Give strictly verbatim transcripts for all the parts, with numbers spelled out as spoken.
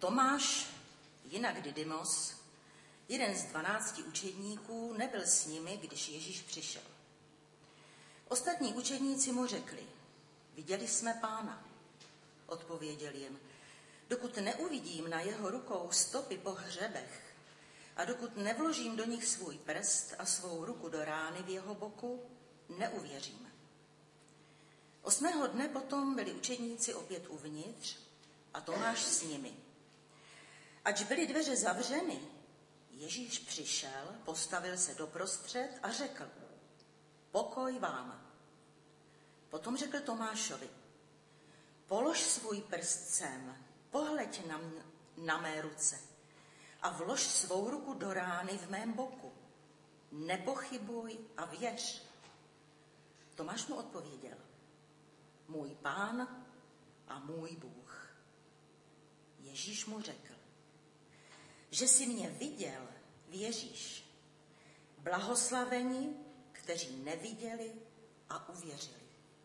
Tomáš, jinak Didymos, jeden z dvanácti učedníků, nebyl s nimi, když Ježíš přišel. Ostatní učedníci mu řekli: viděli jsme Pána. Odpověděl jim: dokud neuvidím na jeho rukou stopy po hřebech a dokud nevložím do nich svůj prst a svou ruku do rány v jeho boku, neuvěřím. Osmého dne potom byli učedníci opět uvnitř a Tomáš s nimi. Ač byly dveře zavřeny, Ježíš přišel, postavil se doprostřed a řekl: pokoj vám. Potom řekl Tomášovi: polož svůj prst sem, pohleď na, na mé ruce a vlož svou ruku do rány v mém boku. Nepochybuj a věř. Tomáš mu odpověděl: můj Pán a můj Bůh. Ježíš mu řekl: že jsi mě viděl, věříš. Blahoslaveni, kteří neviděli a uvěřili.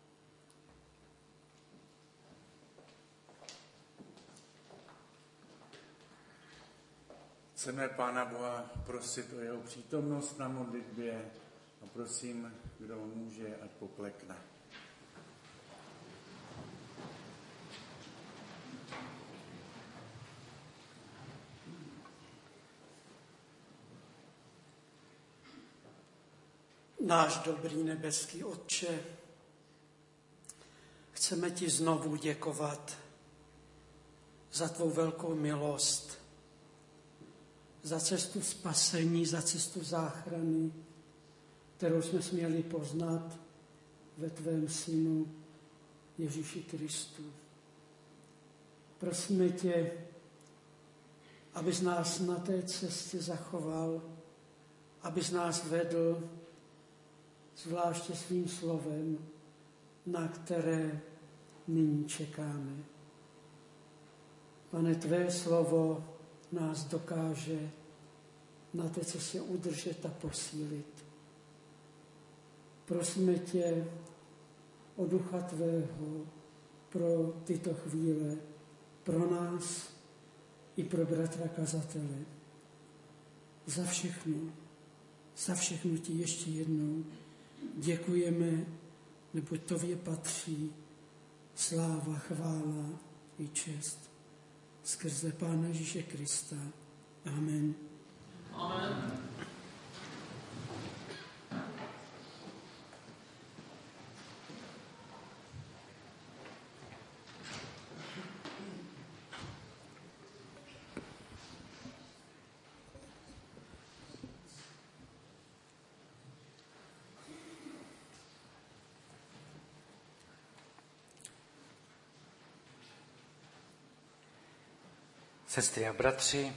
Chceme Pána Boha prosit o jeho přítomnost na modlitbě a prosím, kdo může, ať poklekne. Náš dobrý nebeský Otče, chceme ti znovu děkovat za tvou velkou milost, za cestu spasení, za cestu záchrany, kterou jsme směli poznat ve tvém Synu Ježíši Kristu. Prosíme tě, abys nás na té cestě zachoval, abys nás vedl zvláště svým slovem, na které nyní čekáme. Pane, tvé slovo nás dokáže na té cestě udržet a posílit. Prosíme tě o Ducha tvého pro tyto chvíle, pro nás i pro bratra kazatele. Za všechno, za všechno ti ještě jednou děkujeme, neboť tobě patří sláva, chvála i čest. Skrze Pána Ježíše Krista. Amen. Amen. Sestry a bratři,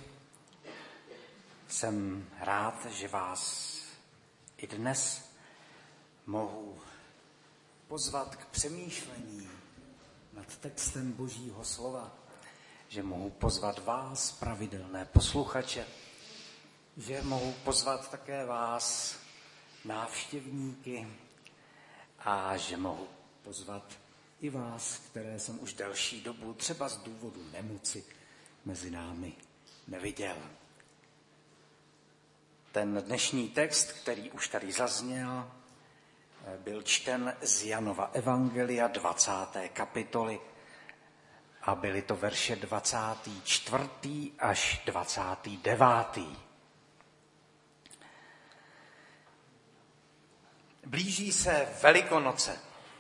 jsem rád, že vás i dnes mohu pozvat k přemýšlení nad textem Božího slova, že mohu pozvat vás, pravidelné posluchače, že mohu pozvat také vás, návštěvníky, a že mohu pozvat i vás, které jsem už delší dobu, třeba z důvodu nemoci, mezi námi neviděl. Ten dnešní text, který už tady zazněl, byl čten z Janova evangelia dvacáté kapitoly a byly to verše dvacátý čtvrtý až dvacátý devátý. Blíží se Velikonoce.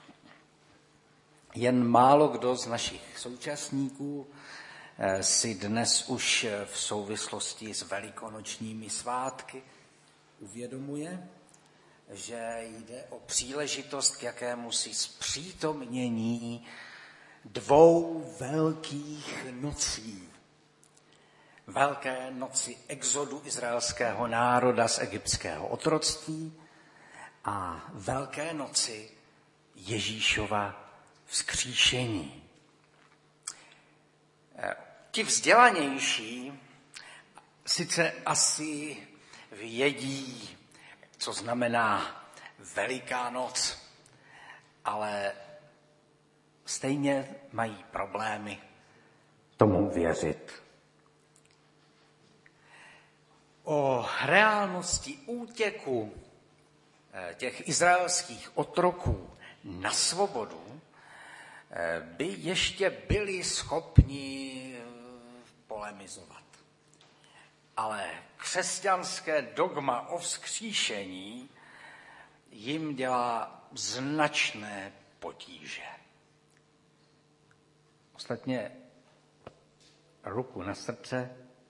Jen málo kdo z našich současníků si dnes už v souvislosti s velikonočními svátky uvědomuje, že jde o příležitost k jakémusi zpřítomnění dvou velkých nocí. Velké noci exodu izraelského národa z egyptského otroctví a Velké noci Ježíšova vzkříšení. Ti vzdělanější sice asi vědí, co znamená Veliká noc, ale stejně mají problémy tomu věřit. o reálnosti útěku těch izraelských otroků na svobodu by ještě byli schopni polemizovat. Ale křesťanské dogma o vzkříšení jim dělá značné potíže. Ostatně ruku na srdce,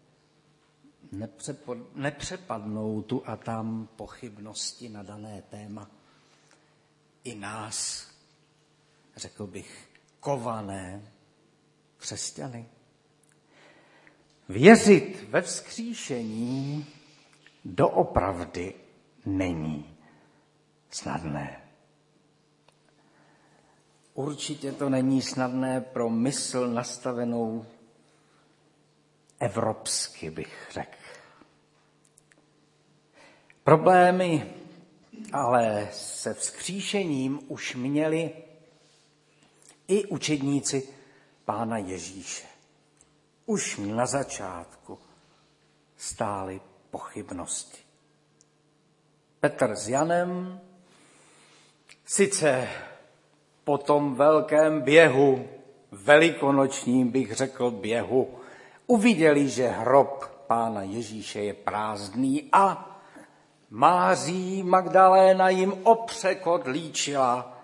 nepřepadnou tu a tam pochybnosti na dané téma. I nás, řekl bych, kované křesťany. Věřit ve vzkříšení doopravdy není snadné. Určitě to není snadné pro mysl nastavenou evropsky, bych řekl. Problémy ale se vzkříšením už měli i učedníci Pána Ježíše. Už na začátku stály pochybnosti. Petr s Janem sice po tom velkém běhu, velikonočním bych řekl běhu, uviděli, že hrob Pána Ježíše je prázdný a Máří Magdaléna jim opřekot líčila,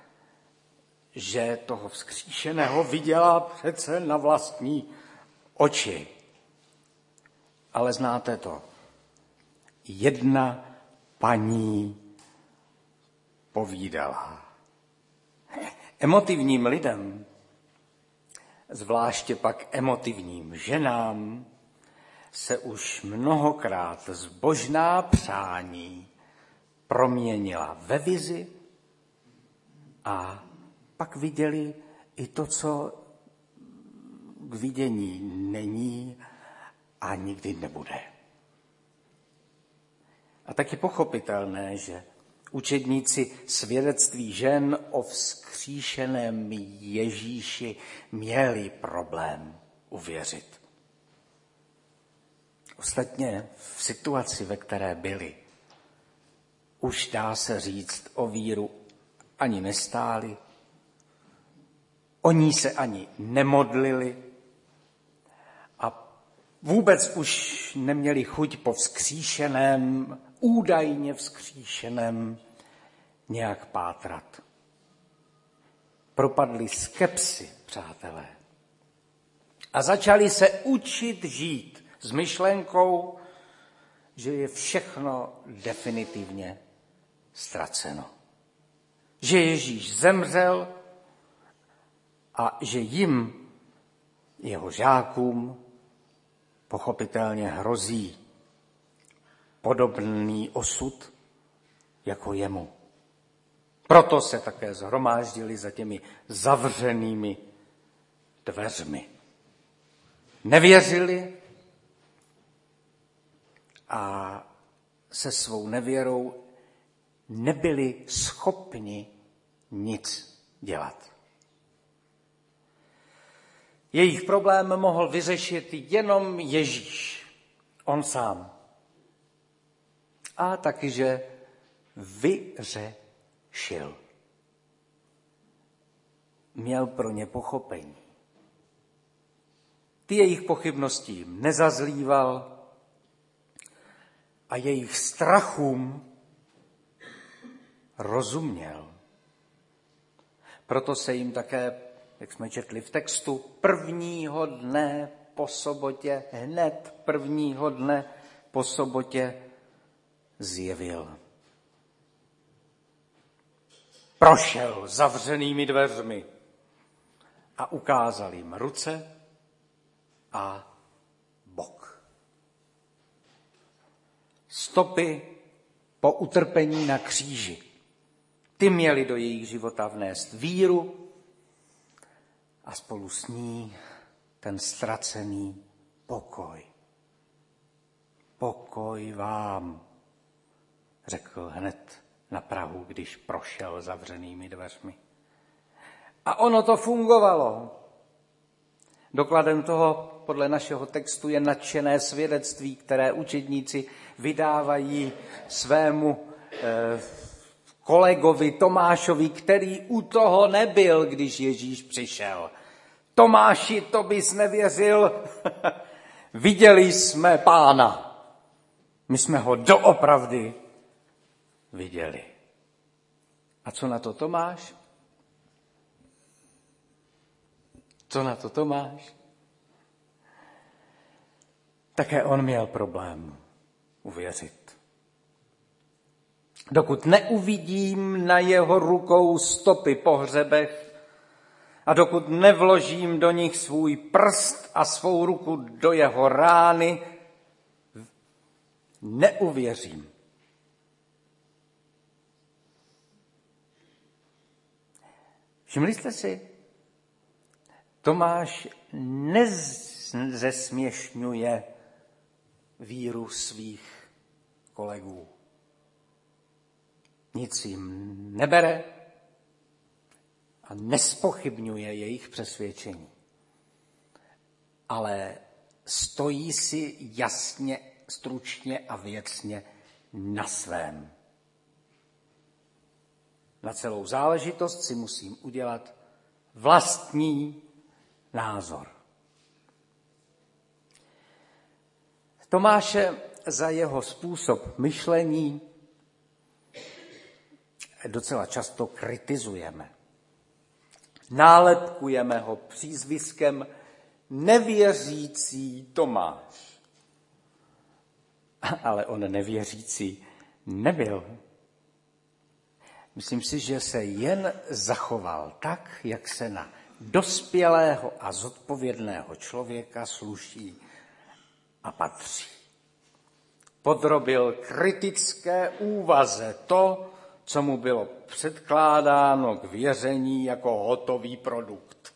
že toho vzkříšeného viděla přece na vlastní oči. Ale znáte to. Jedna paní povídala. Emotivním lidem, zvláště pak emotivním ženám, se už mnohokrát zbožná přání proměnila ve vizi a pak viděli i to, co k vidění není a nikdy nebude. A tak je pochopitelné, že učedníci svědectví žen o vzkříšeném Ježíši měli problém uvěřit. Ostatně v situaci, ve které byli, už dá se říct, o víru ani nestáli, o ní se ani nemodlili a vůbec už neměli chuť po vzkříšeném, údajně vzkříšeném nějak pátrat. Propadli skepsi, přátelé, a začali se učit žít s myšlenkou, že je všechno definitivně ztraceno. Že Ježíš zemřel a že jim, jeho žákům, pochopitelně hrozí podobný osud jako jemu. Proto se také shromáždili za těmi zavřenými dveřmi. Nevěřili a se svou nevěrou nebyli schopni nic dělat. Jejich problém mohl vyřešit jenom Ježíš, on sám. A taky, že vyřešil. Měl pro ně pochopení. Ty jejich pochybnosti jim nezazlíval a jejich strachům rozuměl. Proto se jim také, jak jsme četli v textu, prvního dne po sobotě, hned prvního dne po sobotě zjevil. Prošel zavřenými dveřmi a ukázal jim ruce a bok. Stopy po utrpení na kříži. Ty měli do jejich života vnést víru a spolu s ní ten ztracený pokoj. Pokoj vám, řekl hned na prahu, když prošel zavřenými dveřmi. A ono to fungovalo. Dokladem toho podle našeho textu je nadšené svědectví, které učedníci vydávají svému eh, kolegovi Tomášovi, který u toho nebyl, když Ježíš přišel. Tomáši, to bys nevěřil, viděli jsme Pána. My jsme ho doopravdy viděli. A co na to Tomáš? Co na to Tomáš? Také on měl problém uvěřit. Dokud neuvidím na jeho rukou stopy po hřebech a dokud nevložím do nich svůj prst a svou ruku do jeho rány, neuvěřím. Všimli jste si? Tomáš nezesměšňuje víru svých kolegů. Nic jim nebere a nespochybňuje jejich přesvědčení. Ale stojí si jasně, stručně a věcně na svém. Na celou záležitost si musím udělat vlastní názor. Tomáše za jeho způsob myšlení docela často kritizujeme. Nálepkujeme ho přízviskem nevěřící Tomáš. Ale on nevěřící nebyl. Myslím si, že se jen zachoval tak, jak se na dospělého a zodpovědného člověka sluší a patří. Podrobil kritické úvaze to, co mu bylo předkládáno k věření jako hotový produkt.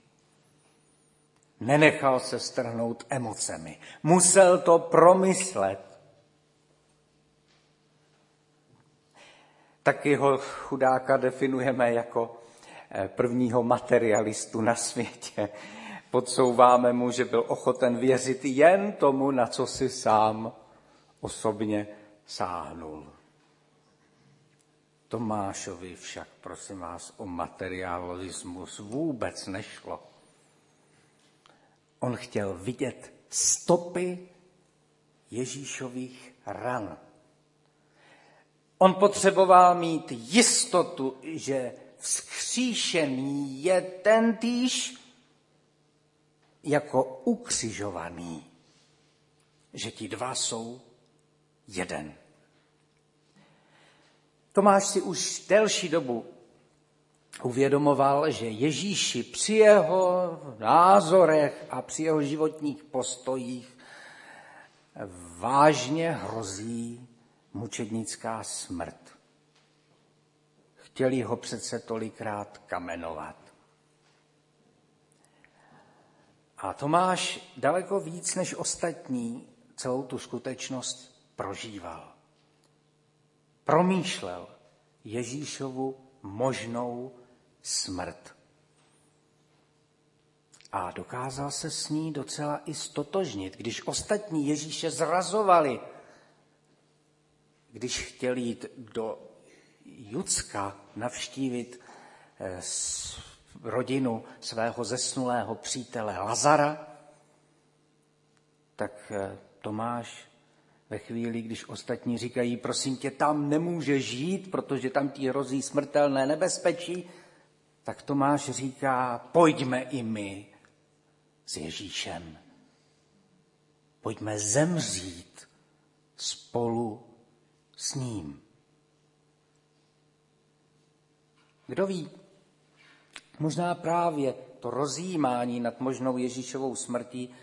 Nenechal se strhnout emocemi. Musel to promyslet. Taky ho chudáka definujeme jako prvního materialistu na světě. Podsouváme mu, že byl ochoten věřit jen tomu, na co si sám osobně sáhnul. Tomášovi však, prosím vás, o materialismus vůbec nešlo. On chtěl vidět stopy Ježíšových ran. On potřeboval mít jistotu, že vzkříšený je tentýž jako ukřižovaný, že ti dva jsou jeden. Tomáš si už delší dobu uvědomoval, že Ježíši při jeho názorech a při jeho životních postojích vážně hrozí mučednická smrt. Chtěli ho přece tolikrát kamenovat. A Tomáš daleko víc než ostatní celou tu skutečnost prožíval. Promýšlel Ježíšovu možnou smrt. A dokázal se s ní docela i stotožnit, když ostatní Ježíše zrazovali, když chtěli jít do Judska navštívit rodinu svého zesnulého přítele Lazara, tak Tomáš ve chvíli, když ostatní říkají, prosím tě, tam nemůžeš jít, protože tam ti hrozí smrtelné nebezpečí, tak Tomáš říká, pojďme i my s Ježíšem. Pojďme zemřít spolu s ním. Kdo ví, možná právě to rozjímání nad možnou Ježíšovou smrtí,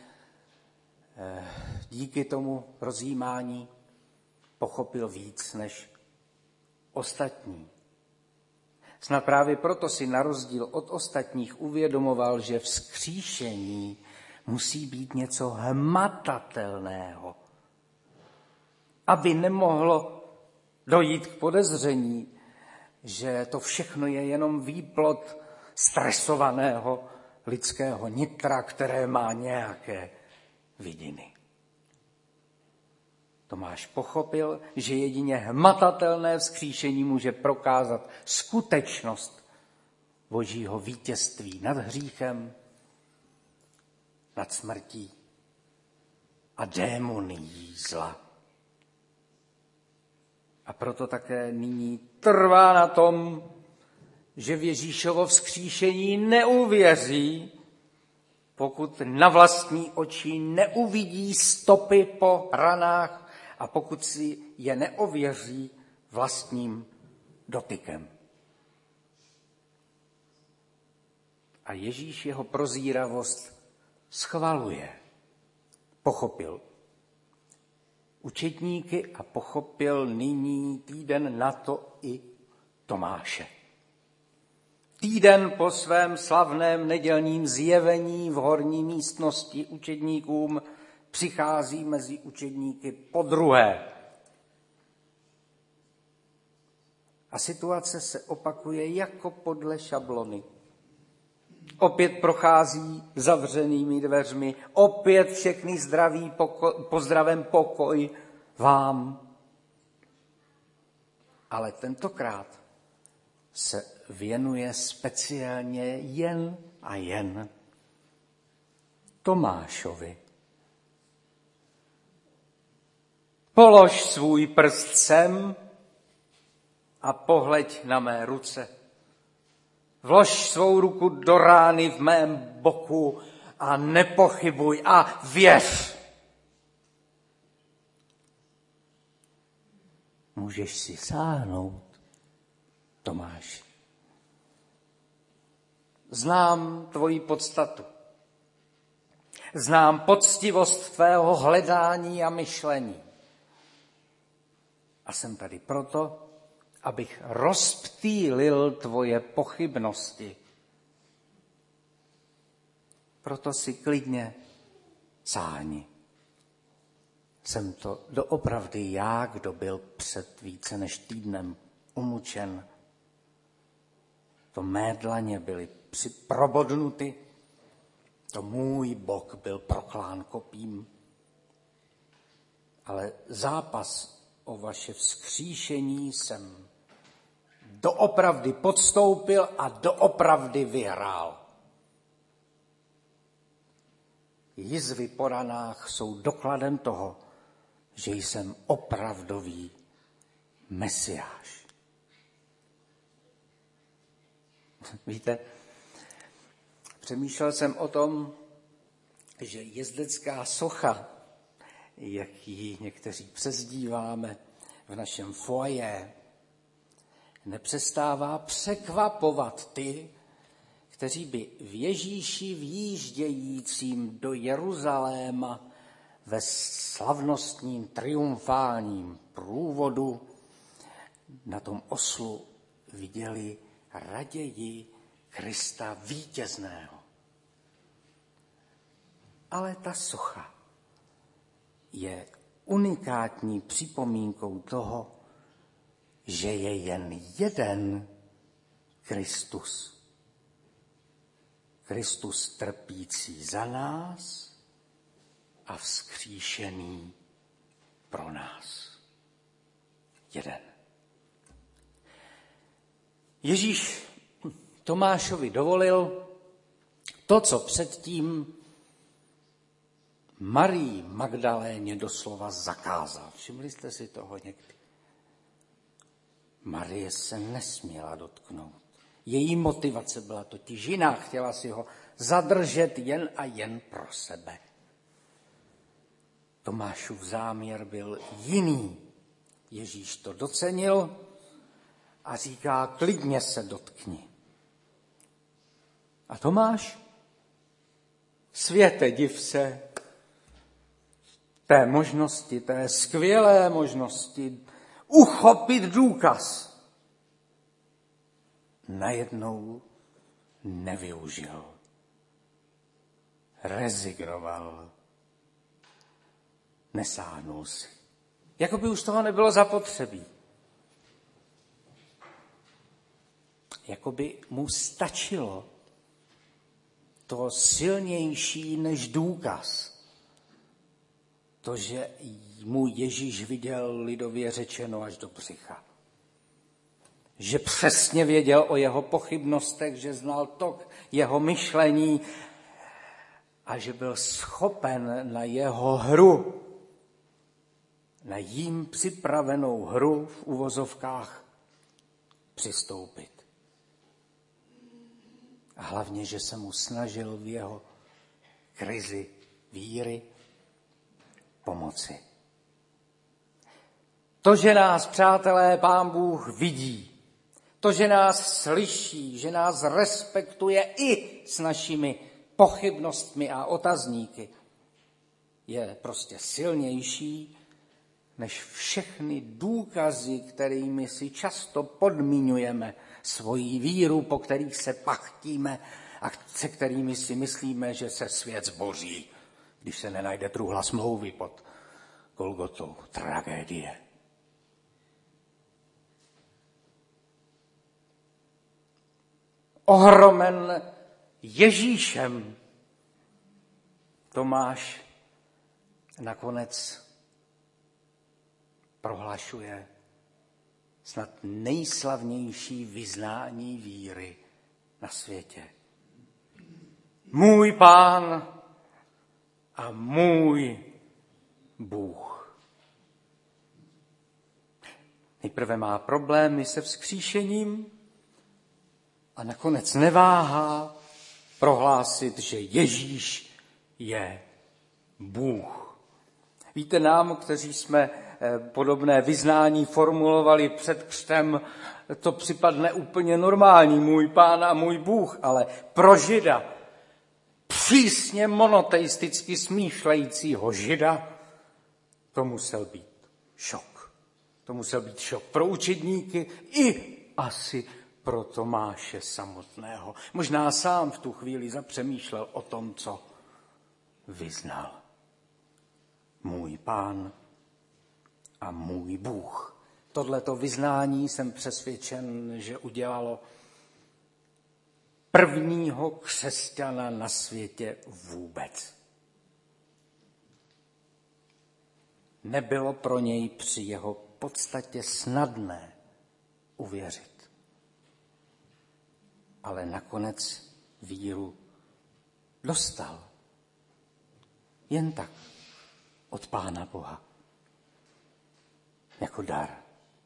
díky tomu rozjímání pochopil víc než ostatní. Snad právě proto si na rozdíl od ostatních uvědomoval, že vzkříšení musí být něco hmatatelného, aby nemohlo dojít k podezření, že to všechno je jenom výplod stresovaného lidského nitra, které má nějaké vidiny. Tomáš pochopil, že jedině hmatatelné vzkříšení může prokázat skutečnost Božího vítězství nad hříchem, nad smrtí a démonií zla. A proto také nyní trvá na tom, že v Ježíšovo vzkříšení neuvěří, pokud na vlastní oči neuvidí stopy po ranách a pokud si je neověří vlastním dotykem. A Ježíš jeho prozíravost schvaluje. Pochopil učedníky a pochopil nyní týden na to i Tomáše. Týden po svém slavném nedělním zjevení v horní místnosti učedníkům přichází mezi učedníky podruhé. A situace se opakuje jako podle šablony. Opět prochází zavřenými dveřmi, opět všechny zdraví, poko- pozdravem pokoj vám. Ale tentokrát se věnuje speciálně jen a jen Tomášovi. Polož svůj prst sem a pohleď na mé ruce. Vlož svou ruku do rány v mém boku a nepochybuj a věř. Můžeš si sáhnout, Tomáši. Znám tvoji podstatu. Znám poctivost tvého hledání a myšlení. A jsem tady proto, abych rozptýlil tvoje pochybnosti. Proto si klidně sáhni. Jsem to doopravdy já, kdo byl před více než týdnem umučen. To mé dlaně byly probodnuty, to můj bok byl proklán kopím. Ale zápas o vaše vzkříšení jsem doopravdy podstoupil a doopravdy vyhrál. Jizvy po ranách jsou dokladem toho, že jsem opravdový Mesiáš. Víte, přemýšlel jsem o tom, že jezdecká socha, jak ji někteří přezdíváme v našem foyer, nepřestává překvapovat ty, kteří by v Ježíši vjíždějícím do Jeruzaléma ve slavnostním triumfálním průvodu na tom oslu viděli raději Krista vítězného. Ale ta socha je unikátní připomínkou toho, že je jen jeden Kristus. Kristus trpící za nás a vzkříšený pro nás. Jeden. Ježíš Tomášovi dovolil to, co předtím Marii Magdaléně doslova zakázal. Všimli jste si toho někdy? Marie se nesměla dotknout. Její motivace byla totiž jiná. Chtěla si ho zadržet jen a jen pro sebe. Tomášův záměr byl jiný. Ježíš to docenil a říká, klidně se dotkni. A Tomáš, světe, div se té možnosti, té skvělé možnosti uchopit důkaz, najednou nevyužil. Rezignoval. Nesáhnul si. Jako by už toho nebylo zapotřebí. Jako by mu stačilo to silnější než důkaz. to, že mu Ježíš viděl lidově řečeno až do břicha. Že přesně věděl o jeho pochybnostech, že znal tok jeho myšlení a že byl schopen na jeho hru, na jím připravenou hru v uvozovkách přistoupit. A hlavně, že se mu snažil v jeho krizi víry pomoci. To, že nás, přátelé, Pán Bůh vidí, to, že nás slyší, že nás respektuje i s našimi pochybnostmi a otazníky, je prostě silnější než všechny důkazy, kterými si často podmiňujeme svoji víru, po kterých se pachtíme a se kterými si myslíme, že se svět zboří, když se nenajde truhla smlouvy pod Golgotou. Tragédie. Ohromen Ježíšem Tomáš nakonec prohlašuje snad nejslavnější vyznání víry na světě. Můj Pán a můj Bůh. Nejprve má problémy se vzkříšením a nakonec neváhá prohlásit, že Ježíš je Bůh. Víte, nám, kteří jsme podobné vyznání formulovali před křtem, to připadne úplně normální, můj Pán a můj Bůh, ale pro Žida, přísně monoteisticky smýšlejícího Žida, to musel být šok. To musel být šok pro učedníky i asi pro Tomáše samotného. Možná sám v tu chvíli zapřemýšlel o tom, co vyznal. Můj Pán a můj Bůh. Tohleto vyznání jsem přesvědčen, že udělalo prvního křesťana na světě vůbec. Nebylo pro něj při jeho podstatě snadné uvěřit. Ale nakonec víru dostal. Jen tak od Pána Boha. Jako dar.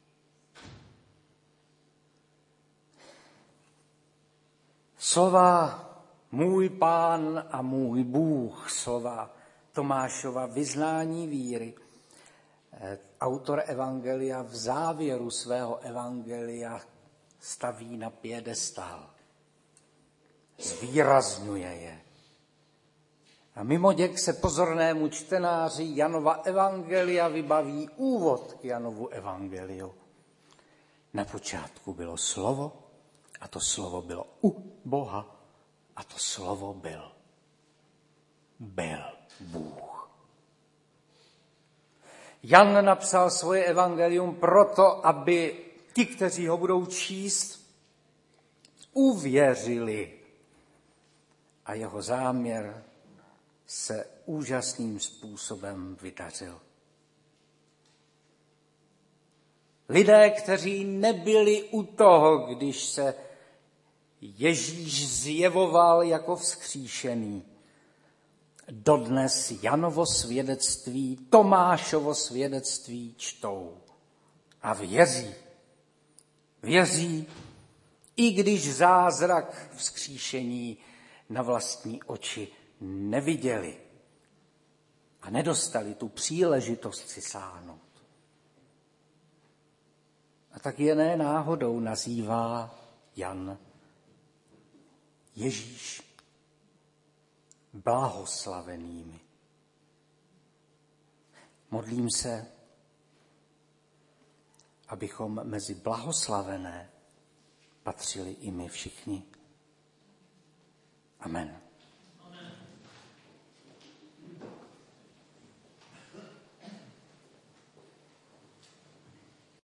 Slova můj Pán a můj Bůh, slova Tomášova vyznání víry, autor evangelia v závěru svého evangelia staví na piedestal. Zvýrazňuje je. A mimoděk se pozornému čtenáři Janova evangelia vybaví úvod k Janovu evangeliu. Na počátku bylo slovo a to slovo bylo u Boha a to slovo byl. Byl Bůh. Jan napsal svoje evangelium proto, aby ti, kteří ho budou číst, uvěřili. A jeho záměr se úžasným způsobem vydařil. Lidé, kteří nebyli u toho, když se Ježíš zjevoval jako vzkříšený, dodnes Janovo svědectví, Tomášovo svědectví čtou a věří. Věří, i když zázrak vzkříšení na vlastní oči neviděli a nedostali tu příležitost si sáhnout. A tak je ne náhodou nazývá Jan Ježíš blahoslavenými. Modlím se, abychom mezi blahoslavené patřili i my všichni. Amen.